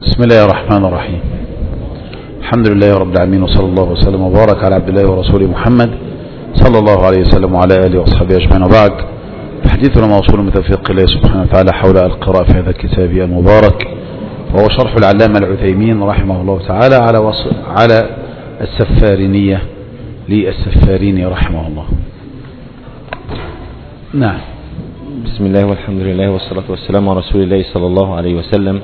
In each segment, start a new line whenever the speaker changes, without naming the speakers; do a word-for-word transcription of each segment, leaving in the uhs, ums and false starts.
بسم الله الرحمن الرحيم. الحمد لله رب العالمين، وصلى الله وسلم وبارك على عبد الله ورسوله محمد صلى الله عليه وسلم وعلى آله وأصحابه أجمعين، وبعد. حديثنا موصول من توفيق الله سبحانه وتعالى حول القراءة في هذا الكتاب المبارك، وهو شرح العلامة العثيمين رحمه الله تعالى على وص... على السفارينية للسفاريني رحمه الله. نعم.
بسم الله والحمد لله والصلاة والسلام على رسول الله صلى الله عليه وسلم.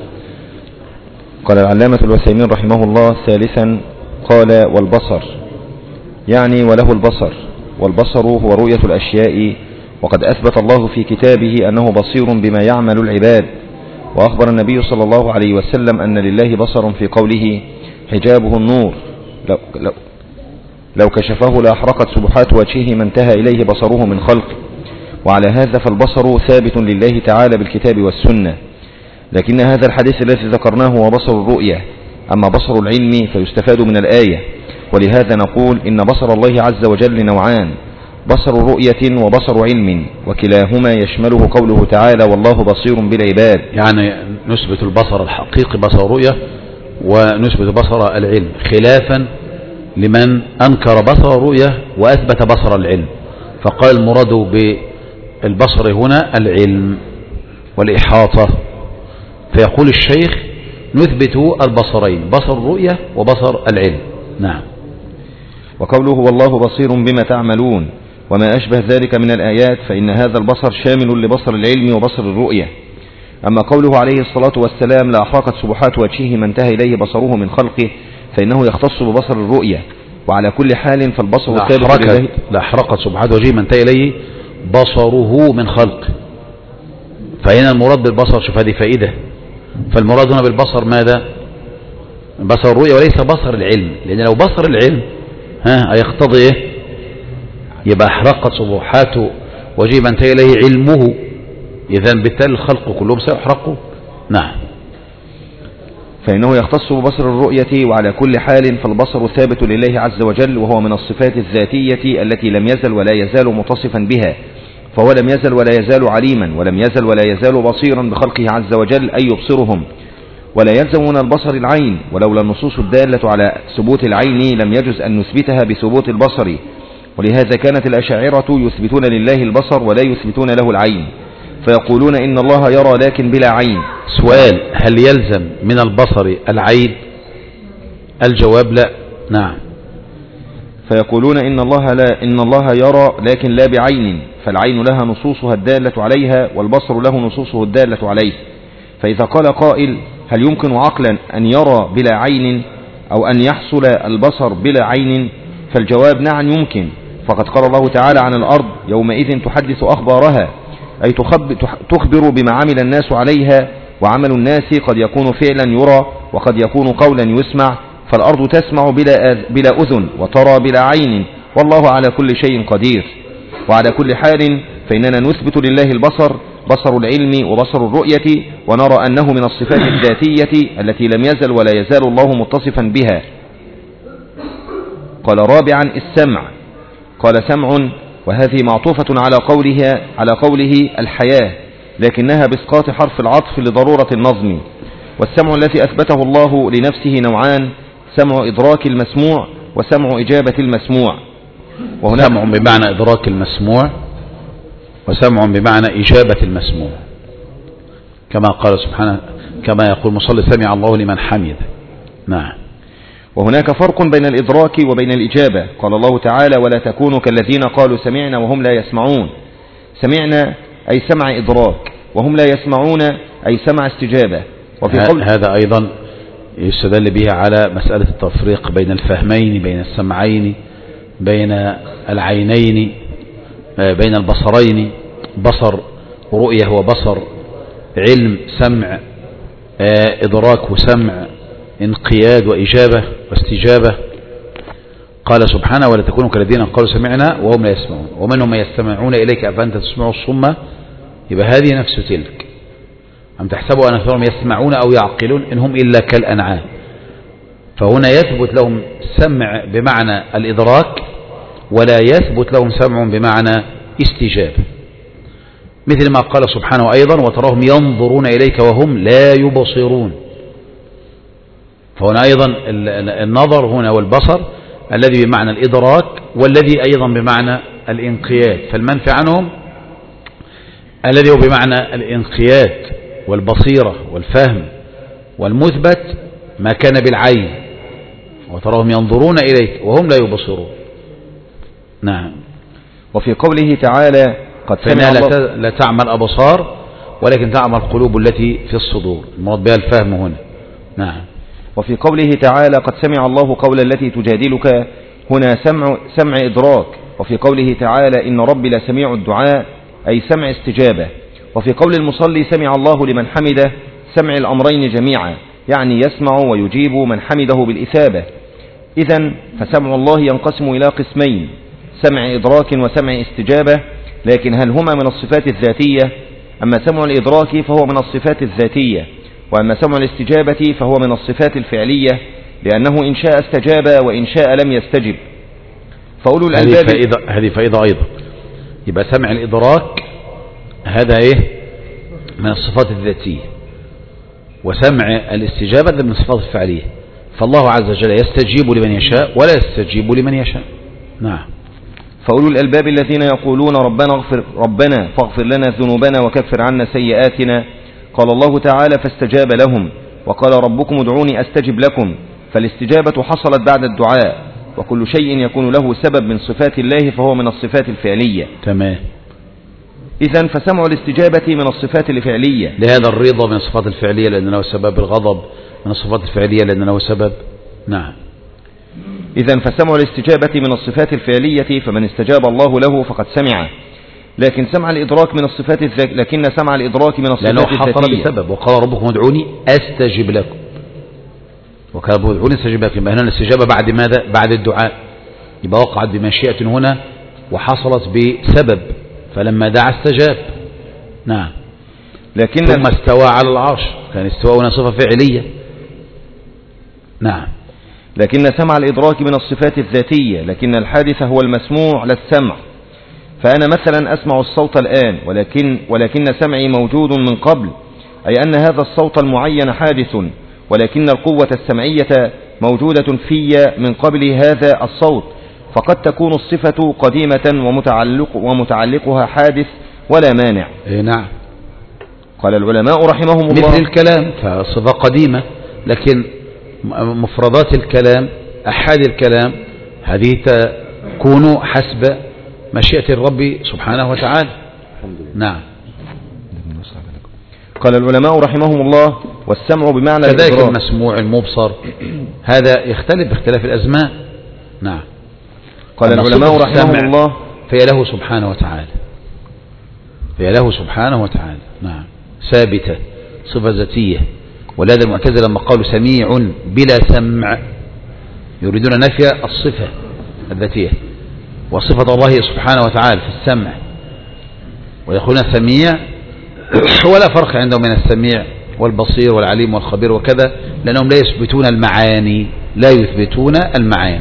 قال العلامة العثيمين رحمه الله: ثالثا قال: والبصر، يعني وله البصر، والبصر هو رؤية الأشياء، وقد أثبت الله في كتابه أنه بصير بما يعمل العباد، وأخبر النبي صلى الله عليه وسلم أن لله بصر في قوله: حجابه النور، لو, لو, لو كشفه لأحرقت سبحات وجهه ما انتهى إليه بصره من خلقه. وعلى هذا فالبصر ثابت لله تعالى بالكتاب والسنة، لكن هذا الحديث الذي ذكرناه هو بصر الرؤية، أما بصر العلم فيستفاد من الآية، ولهذا نقول إن بصر الله عز وجل نوعان: بصر رؤية وبصر علم، وكلاهما يشمله قوله تعالى: والله بصير بالعباد.
يعني نثبت البصر الحقيقي بصر الرؤية، ونثبت بصر العلم، خلافا لمن أنكر بصر الرؤية وأثبت بصر العلم، فقال المراد بالبصر هنا العلم والإحاطة. فيقول الشيخ: نثبت البصرين، بصر الرؤية وبصر العلم. نعم.
وقوله: والله بصير بما تعملون، وما أشبه ذلك من الآيات، فإن هذا البصر شامل لبصر العلم وبصر الرؤية. أما قوله عليه الصلاة والسلام: لأحرقت سبحات وجهه ما انتهى إليه بصره من خلقه، فإنه يختص ببصر الرؤية. وعلى كل حال فالبصر ثابت لله.
لأحرقت سبحات وجهه ما انتهى إليه بصره من خلقه، فهنا المراد بالبصر، شوف هذه فائدة، فالمراد هنا بالبصر ماذا؟ بصر الرؤية وليس بصر العلم، لأن لو بصر العلم ها يقتضي ايه؟ يبقى أحرقت سبحات وجهه ما انتهى إليه علمه، إذن بالتالي الخلق كلهم سيحرقوا. نعم.
فإنه يختص ببصر الرؤية. وعلى كل حال فالبصر ثابت لله عز وجل، وهو من الصفات الذاتية التي لم يزل ولا يزال متصفا بها، فهو لم يزل ولا يزال عليما، ولم يزل ولا يزال بصيرا بخلقه عز وجل أي يبصرهم. ولا يلزم من البصر العين، ولولا النصوص الدالة على ثبوت العين لم يجز أن نثبتها بثبوت البصر. ولهذا كانت الأشاعرة يثبتون لله البصر ولا يثبتون له العين، فيقولون إن الله يرى لكن بلا عين.
سؤال: هل يلزم من البصر العين؟ الجواب لا. نعم.
فيقولون إن الله لا إن الله يرى لكن لا بعين، فالعين لها نصوصها الدالة عليها، والبصر له نصوصه الدالة عليه. فإذا قال قائل: هل يمكن عقلا أن يرى بلا عين، أو أن يحصل البصر بلا عين؟ فالجواب: نعم يمكن، فقد قال الله تعالى عن الأرض: يومئذ تحدث أخبارها، أي تخبر بما عمل الناس عليها، وعمل الناس قد يكون فعلا يرى، وقد يكون قولا يسمع، فالأرض تسمع بلا, بلا أذن، وترى بلا عين، والله على كل شيء قدير. وعلى كل حال فإننا نثبت لله البصر، بصر العلم وبصر الرؤية، ونرى أنه من الصفات الذاتية التي لم يزل ولا يزال الله متصفا بها. قال رابعا: السمع. قال: سمع، وهذه معطوفة على قولها على قوله الحياة، لكنها بإسقاط حرف العطف لضرورة النظم. والسمع الذي أثبته الله لنفسه نوعان: سمع إدراك المسموع، وسمع إجابة المسموع.
سمع بمعنى إدراك المسموع، وسمع بمعنى إجابة المسموع، كما قال سبحانه، كما يقول مصلي: سمع الله لمن حمده. نعم.
وهناك فرق بين الإدراك وبين الإجابة. قال الله تعالى: ولا تكونوا كالذين قالوا سمعنا وهم لا يسمعون. سمعنا أي سمع إدراك، وهم لا يسمعون أي سمع استجابة. وفي قول
هذا أيضا يستدل به على مسألة التفريق بين الفهمين، بين السمعين، بين العينين، بين البصرين. بصر رؤية وبصر علم، سمع إدراك وسمع انقياد وإجابة واستجابة. قال سبحانه: ولا تكونوا كالذين قالوا سمعنا وهم لا يسمعون، ومنهم يستمعون إليك أفأنت تسمع الصم. يبقى هذه نفس تلك. أم تحسبوا أن أكثرهم يسمعون أو يعقلون إن هم إلا كالأنعام. فهنا يثبت لهم سمع بمعنى الإدراك، ولا يثبت لهم سمع بمعنى استجابة، مثل ما قال سبحانه أيضا: وتراهم ينظرون إليك وهم لا يبصرون. فهنا أيضا النظر هنا والبصر الذي بمعنى الإدراك والذي أيضا بمعنى الانقياد، فالمنفي عنهم الذي هو بمعنى الانقياد والبصيرة والفهم، والمثبت ما كان بالعين وتراهم ينظرون إليك وهم لا يبصرون. نعم.
وفي قوله تعالى قد سمع الله
لا تعمى الأبصار ولكن تعمى القلوب التي في الصدور، المراد بها الفهم هنا. نعم.
وفي قوله تعالى قد سمع الله قول التي تجادلك، هنا سمع, سمع إدراك. وفي قوله تعالى إن ربي لسميع الدعاء أي سمع استجابة. وفي قول المصلي سمع الله لمن حمده سمع الأمرين جميعا، يعني يسمع ويجيب من حمده بالإثابة. إذن فسمع الله ينقسم إلى قسمين، سمع إدراك وسمع استجابة، لكن هل هما من الصفات الذاتية؟ أما سمع الإدراك فهو من الصفات الذاتية، وأما سمع الاستجابة فهو من الصفات الفعلية، لأنه إن شاء استجاب وإن شاء لم يستجب. فأولو الألباب
هذه فائدة, هذه فائدة أيضا. يبقى سمع الإدراك هذا إيه من الصفات الذاتية، وسمع الاستجابة من الصفات الفعلية. فالله عز وجل يستجيب لمن يشاء ولا يستجيب لمن يشاء. نعم.
فأولو الألباب الذين يقولون ربنا اغفر ربنا فاغفر لنا ذنوبنا وكفر عنا سيئاتنا، قال الله تعالى فاستجاب لهم، وقال ربكم ادعوني أستجب لكم، فالاستجابة حصلت بعد الدعاء، وكل شيء يكون له سبب من صفات الله فهو من الصفات الفعلية.
تمام.
إذن فسمع الاستجابة من الصفات الفعلية.
لهذا الرضا من الصفات الفعلية لأنه سبب، الغضب من الصفات الفعلية لأنه سبب. نعم.
إذن فسمع الاستجابة من الصفات الفعلية، فمن استجاب الله له فقد سمع. لكن سمع الإدراك من الصفات الذاتية، لكن سمع الإدراك من الصفات
لأنه
الذاتية
حصل بسبب، وقال ربكم ادعوني أستجب لكم، وقال ربكم ادعوني أستجب لكم. يبقى هنا الاستجابة بعد ماذا؟ بعد الدعاء. يبقى وقعت بمشيئة هنا وحصلت بسبب، فلما دعا استجاب. نعم.
لكن
ثم استوى على العرش، كان استواء هنا صفة فعلية. نعم.
لكن سمع الإدراك من الصفات الذاتية، لكن الحادث هو المسموع لا السمع. فأنا مثلا أسمع الصوت الآن، ولكن, ولكن سمعي موجود من قبل، أي أن هذا الصوت المعين حادث، ولكن القوة السمعية موجودة في من قبل هذا الصوت، فقد تكون الصفة قديمة ومتعلق ومتعلقها حادث ولا مانع.
إيه نعم.
قال العلماء رحمهم الله
مثل الكلام فصفة قديمة، لكن مفردات الكلام أحاد الكلام هذه تكون حسب مشيئة الرب سبحانه وتعالى. نعم.
قال العلماء رحمهم الله والسمع بمعنى
كذلك
الإدراك.
المسموع المبصر هذا يختلف باختلاف الأزمان. نعم.
قال العلماء رحمهم الله
فهي له سبحانه وتعالى، فهي له سبحانه وتعالى. نعم. ثابتة، صفة ذاتية. ولهذا المعتزلة لما قالوا سميع بلا سمع يريدون نفي الصفة الذاتية وصفة الله سبحانه وتعالى في السمع، ويقولون سميع ولا فرق عندهم من السميع والبصير والعليم والخبير وكذا، لأنهم لا يثبتون المعاني، لا يثبتون المعاني.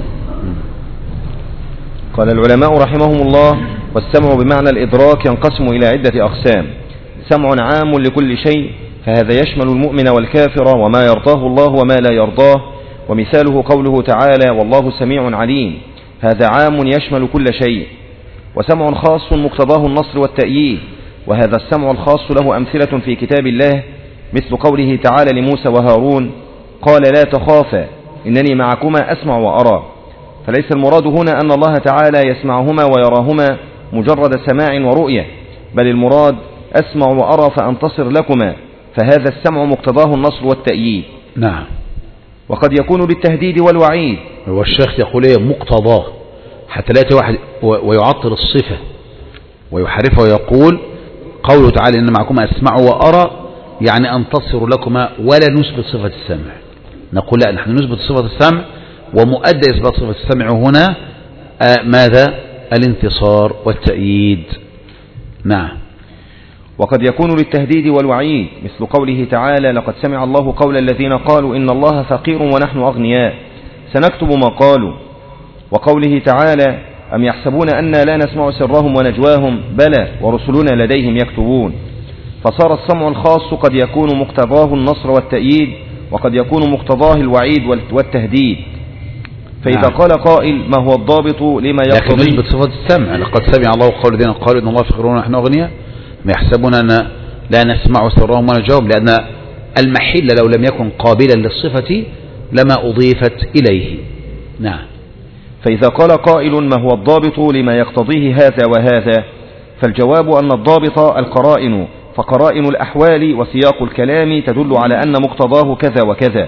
قال العلماء رحمهم الله والسمع بمعنى الإدراك ينقسم إلى عدة أقسام. سمع عام لكل شيء، فهذا يشمل المؤمن والكافر وما يرضاه الله وما لا يرضاه، ومثاله قوله تعالى والله سميع عليم، هذا عام يشمل كل شيء. وسمع خاص مقتضاه النصر والتأييد، وهذا السمع الخاص له أمثلة في كتاب الله، مثل قوله تعالى لموسى وهارون قال لا تخافا إنني معكما أسمع وأرى. فليس المراد هنا أن الله تعالى يسمعهما ويراهما مجرد سماع ورؤية، بل المراد أسمع وأرى فأنتصر لكما، فهذا السمع مقتضاه النصر والتأييد.
نعم.
وقد يكون بالتهديد والوعيد.
والشيخ يقول ايه مقتضاه، حتى لا يأتي واحد ويعطل الصفة ويحرفها ويقول قوله تعالى إن معكما أسمع وأرى يعني أنتصر لكما ولا نثبت صفة السمع. نقول لا، نحن نثبت صفة السمع، ومؤدى إثبات صفة السمع هنا آه ماذا؟ الانتصار والتأييد. نعم.
وقد يكون للتهديد والوعيد، مثل قوله تعالى لقد سمع الله قول الذين قالوا إن الله فقير ونحن أغنياء سنكتب ما قالوا. وقوله تعالى أم يحسبون أنا لا نسمع سرهم ونجواهم بلى ورسلنا لديهم يكتبون. فصار السمع الخاص قد يكون مقتضاه النصر والتأييد، وقد يكون مقتضاه الوعيد والتهديد. فإذا
نعم.
قال قائل ما هو الضابط لما
لكن
يقتضيه؟
نثبت صفة السمع. لقد سمع الله قول الذين قالوا إن الله فقير ونحن أغنياء ما يحسبون أن لا نسمع سرهم ونجواهم، لأن المحل لو لم يكن قابلا للصفة لما أضيفت إليه. نعم.
فإذا قال قائل ما هو الضابط لما يقتضيه هذا وهذا، فالجواب أن الضابط القرائن، فقرائن الأحوال وسياق الكلام تدل على أن مقتضاه كذا وكذا.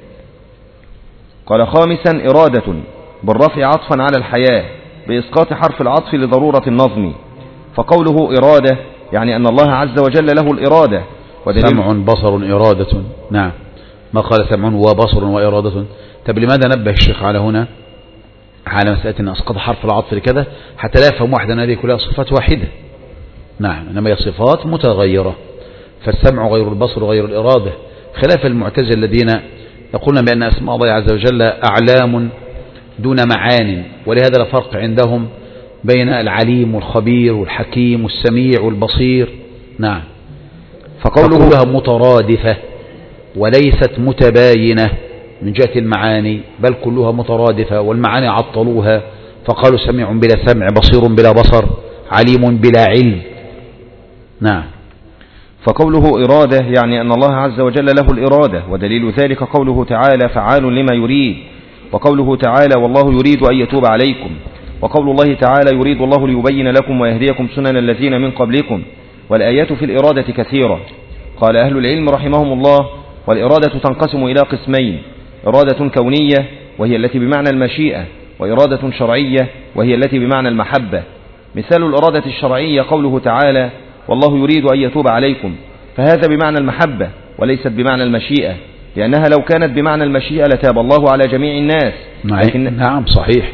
قال خامسا إرادة بالرفع عطفا على الحياة بإسقاط حرف العطف لضرورة النظم، فقوله إرادة يعني أن الله عز وجل له الإرادة.
سمع بصر إرادة. نعم. ما قال سمع وبصر وإرادة. طب لماذا نبه الشيخ على هنا على مسألة أن أسقط حرف العطف لكذا حتى لا يفهم واحد أن هذه كلها صفات واحدة؟ نعم. إنما هي صفات متغيرة، فالسمع غير البصر غير الإرادة، خلاف المعتزلة الذين يقولون بأن أسماء الله عز وجل أعلام دون معان، ولهذا لا فرق عندهم بين العليم والخبير والحكيم والسميع والبصير. نعم. فقولها مترادفة وليست متباينة من جهة المعاني، بل كلها مترادفة، والمعاني عطلوها فقالوا سميع بلا سمع، بصير بلا بصر، عليم بلا علم. نعم.
فقوله إرادة يعني أن الله عز وجل له الإرادة، ودليل ذلك قوله تعالى فعال لما يريد، وقوله تعالى والله يريد أن يتوب عليكم، وقول الله تعالى يريد الله ليبين لكم ويهديكم سنن الذين من قبلكم. والآيات في الإرادة كثيرة. قال أهل العلم رحمهم الله والإرادة تنقسم إلى قسمين: إرادة كونية وهي التي بمعنى المشيئة، وإرادة شرعية وهي التي بمعنى المحبة. مثال الإرادة الشرعية قوله تعالى والله يريد أن يتوب عليكم، فهذا بمعنى المحبة وليست بمعنى المشيئة، لأنها لو كانت بمعنى المشيئة لتاب الله على جميع الناس.
لكن نعم صحيح.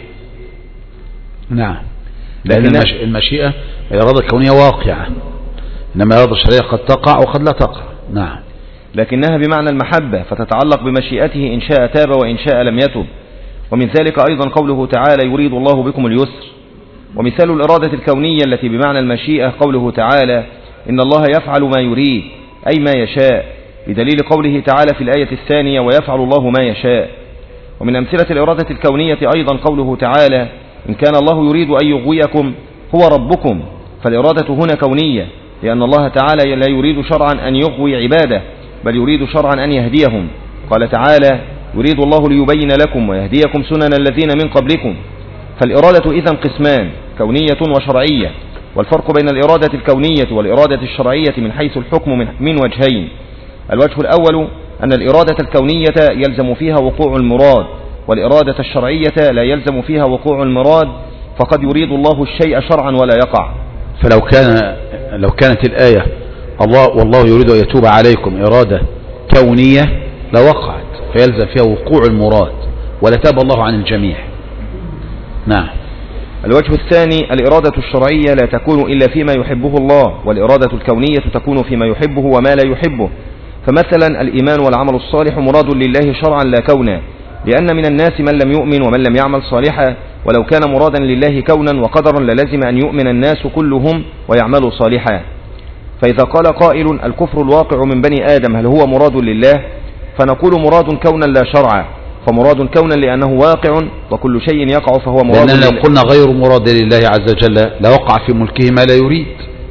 نعم. لأن المشيئة الإرادة الكونية واقعة، إنما الإرادة الشرعية قد تقع وقد لا تقع. نعم.
لكنها بمعنى المحبة فتتعلق بمشيئته إن شاء تاب وإن شاء لم يتب. ومن ذلك أيضا قوله تعالى يريد الله بكم اليسر. ومثال الإرادة الكونية التي بمعنى المشيئة قوله تعالى إن الله يفعل ما يريد أي ما يشاء، بدليل قوله تعالى في الآية الثانية ويفعل الله ما يشاء. ومن أمثلة الإرادة الكونية أيضا قوله تعالى إن كان الله يريد أن يغويكم هو ربكم، فالإرادة هنا كونية، لأن الله تعالى لا يريد شرعا أن يغوي عباده، بل يريد شرعا أن يهديهم. قال تعالى يريد الله ليبين لكم ويهديكم سنن الذين من قبلكم. فالإرادة إذن قسمان: كونية وشرعية. والفرق بين الإرادة الكونية والإرادة الشرعية من حيث الحكم من وجهين: الوجه الأول أن الإرادة الكونية يلزم فيها وقوع المراد، والإرادة الشرعية لا يلزم فيها وقوع المراد، فقد يريد الله الشيء شرعا ولا يقع.
فلو كان لو كانت الآية الله والله يريد أن يتوب عليكم إرادة كونية لوقعت فيلزم فيها وقوع المراد ولتاب الله عن الجميع. نعم.
الوجه الثاني الإرادة الشرعية لا تكون إلا فيما يحبه الله، والإرادة الكونية تكون فيما يحبه وما لا يحبه. فمثلا الإيمان والعمل الصالح مراد لله شرعا لا كونا، لأن من الناس من لم يؤمن ومن لم يعمل صالحا، ولو كان مرادا لله كونا وقدرا للزم أن يؤمن الناس كلهم ويعملوا صالحا. فإذا قال قائل الكفر الواقع من بني آدم هل هو مراد لله؟ فنقول مراد كونا لا شرعا، فمراد كونا لأنه واقع، وكل شيء يقع فهو مراد
لله. لأن لو قلنا غير مراد لله عز وجل لوقع في ملكه ما لا يريد،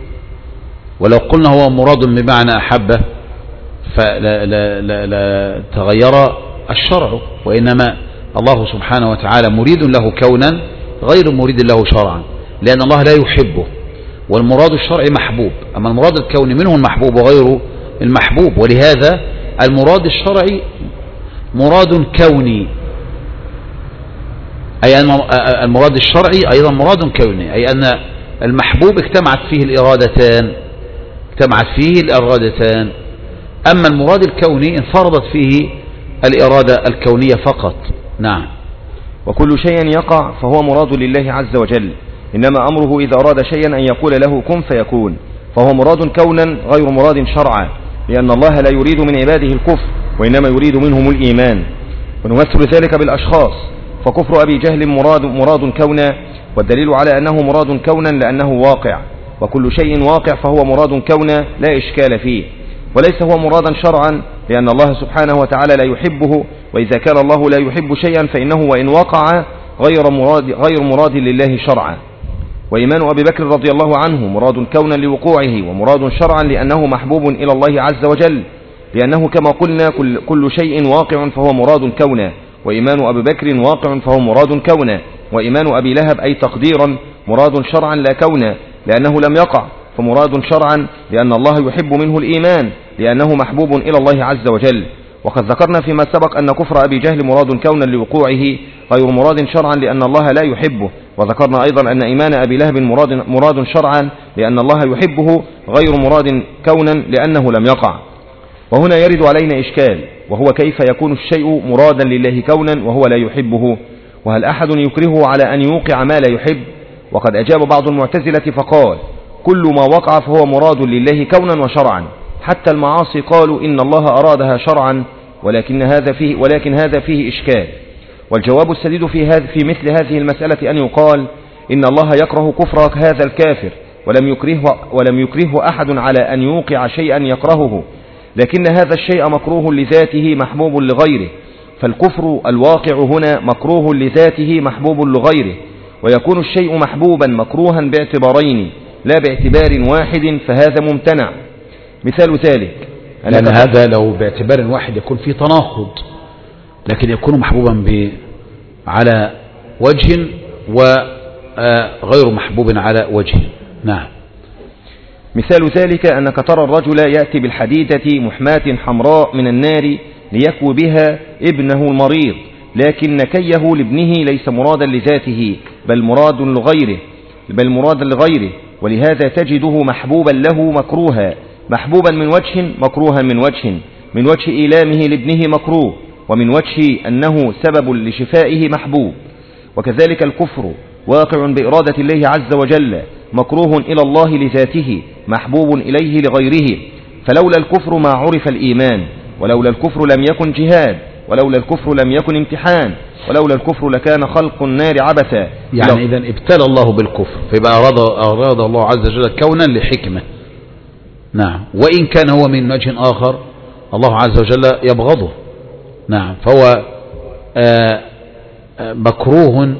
ولو قلنا هو مراد بمعنى أحبه فلا لا لا لا تغير الشرع، وإنما الله سبحانه وتعالى مريد له كونا غير مريد له شرعا، لأن الله لا يحبه، والمراد الشرعي محبوب، أما المراد الكوني منه المحبوب وغيره المحبوب. ولهذا المراد الشرعي مراد كوني، أي أن المراد الشرعي أيضا مراد كوني، أي أن المحبوب اجتمعت فيه الإرادتان اجتمعت فيه الإرادتان أما المراد الكوني انفرضت فيه الإرادة الكونية فقط. نعم.
وكل شيء يقع فهو مراد لله عز وجل، إنما أمره إذا أراد شيئا أن يقول له كن فيكون، فهو مراد كونا غير مراد شرعا، لأن الله لا يريد من عباده الكفر وإنما يريد منهم الإيمان. ونمثل ذلك بالأشخاص، فكفر أبي جهل مراد, مراد كونا، والدليل على أنه مراد كونا لأنه واقع، وكل شيء واقع فهو مراد كونا لا إشكال فيه، وليس هو مرادا شرعا لأن الله سبحانه وتعالى لا يحبه، وإذا كان الله لا يحب شيئا فإنه وإن وقع غير مراد, غير مراد لله شرعا. وإيمان أبي بكر رضي الله عنه مراد كونا لوقوعه، ومراد شرعا لأنه محبوب إلى الله عز وجل، لأنه كما قلنا كل, كل شيء واقع فهو مراد كونا، وإيمان أبي بكر واقع فهو مراد كونا. وإيمان أبي لهب أي تقديرا مراد شرعا لا كونا، لأنه لم يقع فمراد شرعا لأن الله يحب منه الإيمان لأنه محبوب إلى الله عز وجل. وقد ذكرنا فيما سبق أن كفر أبي جهل مراد كونا لوقوعه غير مراد شرعا لأن الله لا يحبه، وذكرنا أيضا أن إيمان أبي لهب مراد, مراد شرعا لأن الله يحبه غير مراد كونا لأنه لم يقع. وهنا يرد علينا إشكال، وهو كيف يكون الشيء مرادا لله كونا وهو لا يحبه؟ وهل أحد يكرهه على أن يوقع ما لا يحب؟ وقد أجاب بعض المعتزلة فقال كل ما وقع فهو مراد لله كونا وشرعا، حتى المعاصي قالوا إن الله أرادها شرعا، ولكن هذا فيه, ولكن هذا فيه إشكال. والجواب السديد في, هذا في مثل هذه المسألة أن يقال إن الله يكره كفر هذا الكافر، ولم يكرهه, ولم يكرهه أحد على أن يوقع شيئا يكرهه، لكن هذا الشيء مكروه لذاته محبوب لغيره، فالكفر الواقع هنا مكروه لذاته محبوب لغيره، ويكون الشيء محبوبا مكروها باعتبارين لا باعتبار واحد، فهذا ممتنع. مثال ذلك
لأن هذا لو باعتبار واحد يكون فيه تناقض، لكن يكون محبوبا ب على وجه وغير محبوب على وجه. نعم.
مثال ذلك أنك ترى الرجل يأتي بالحديدة محماة حمراء من النار ليكوي بها ابنه المريض، لكن كيه لابنه ليس مرادا لذاته بل مراد لغيره بل مراد لغيره ولهذا تجده محبوبا له مكروها، محبوبا من وجه مكروها من وجه، من وجه إيلامه لابنه مكروه، ومن وجه أنه سبب لشفائه محبوب. وكذلك الكفر واقع بإرادة الله عز وجل مكروه إلى الله لذاته محبوب إليه لغيره، فلولا الكفر ما عرف الإيمان، ولولا الكفر لم يكن جهاد، ولولا الكفر لم يكن امتحان، ولولا الكفر لكان خلق النار عبثا.
يعني إذن ابتلى الله بالكفر، فيبقى أراد, أراد الله عز وجل كونا لحكمة. نعم. وإن كان هو من وجه آخر الله عز وجل يبغضه. نعم. فهو آآ آآ مكروه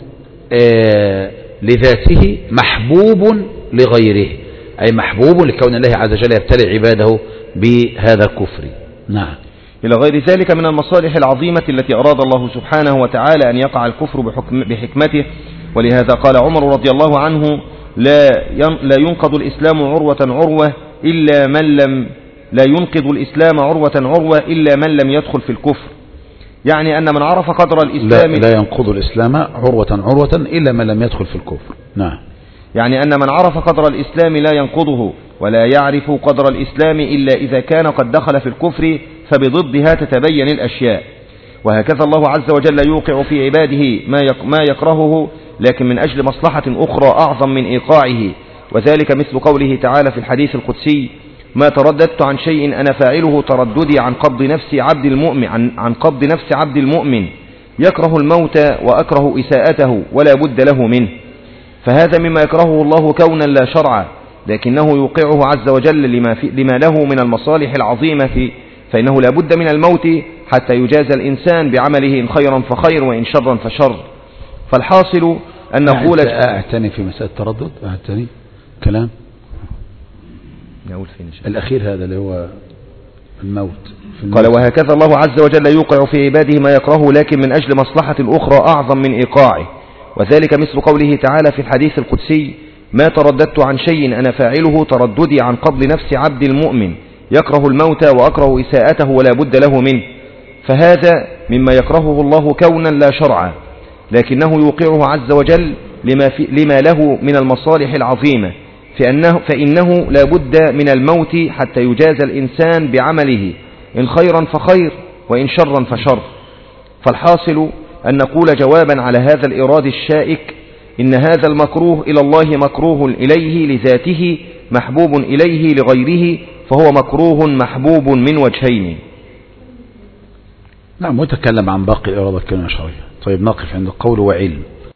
آآ لذاته محبوب لغيره، أي محبوب لكون الله عز وجل يبتلي عباده بهذا الكفر. نعم.
إلى غير ذلك من المصالح العظيمة التي أراد الله سبحانه وتعالى أن يقع الكفر بحكم بحكمته. ولهذا قال عمر رضي الله عنه لا لا ينقض الإسلام عروة عروة إلا من لم لا ينقض الإسلام عروة عروة إلا من لم يدخل في الكفر، يعني أن من عرف قدر الإسلام
لا, لا ينقض الإسلام عروة عروة إلا من لم يدخل في الكفر. نعم.
يعني أن من عرف قدر الإسلام لا ينقضه، ولا يعرف قدر الإسلام إلا إذا كان قد دخل في الكفر، فبضدها تتبين الأشياء. وهكذا الله عز وجل يوقع في عباده ما يكرهه، لكن من أجل مصلحة أخرى أعظم من إيقاعه، وذلك مثل قوله تعالى في الحديث القدسي ما ترددت عن شيء أنا فاعله ترددي عن قبض نفس عبد المؤمن عن, عن قبض نفس عبد المؤمن يكره الموت وأكره إساءته ولا بد له منه. فهذا مما يكرهه الله كونا لا شرعا، لكنه يوقعه عز وجل لما, في لما له من المصالح العظيمة، فإنه لا بد من الموت حتى يجاز الإنسان بعمله إن خيرا فخير وإن شرا فشر. فالحاصل أن نقول
أعتني في مسألة التردد، أعتني كلام الأخير هذا اللي هو الموت.
قال وهكذا الله عز وجل يوقع في عباده ما يكرهه، لكن من أجل مصلحة أخرى أعظم من إيقاعه، وذلك مثل قوله تعالى في الحديث القدسي ما ترددت عن شيء أنا فاعله ترددي عن قبض نفس عبد المؤمن يكره الموت وأكره إساءته ولا بد له منه. فهذا مما يكرهه الله كونا لا شرعا، لكنه يوقعه عز وجل لما, في لما له من المصالح العظيمة، فإنه, فإنه لا بد من الموت حتى يجاز الإنسان بعمله إن خيرا فخير وإن شرا فشر. فالحاصل أن نقول جوابا على هذا الإراد الشائك إن هذا المكروه إلى الله مكروه إليه لذاته محبوب إليه لغيره، فهو مكروه محبوب من وجهين.
نعم. وتكلم عن باقي الإرادة الكونية الشرعية. طيب نقف عند القول وعلم.